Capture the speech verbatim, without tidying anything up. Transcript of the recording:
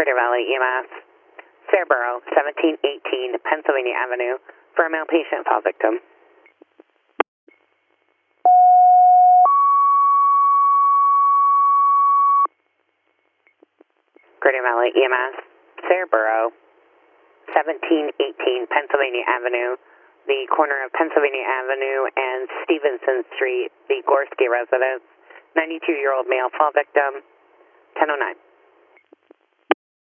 Greater Valley E M S, Scarborough, seventeen eighteen Pennsylvania Avenue, for a male patient fall victim. Greater Valley E M S, Scarborough, seventeen eighteen Pennsylvania Avenue, the corner of Pennsylvania Avenue and Stevenson Street, the Gorski residence, ninety-two-year-old male fall victim, ten oh nine.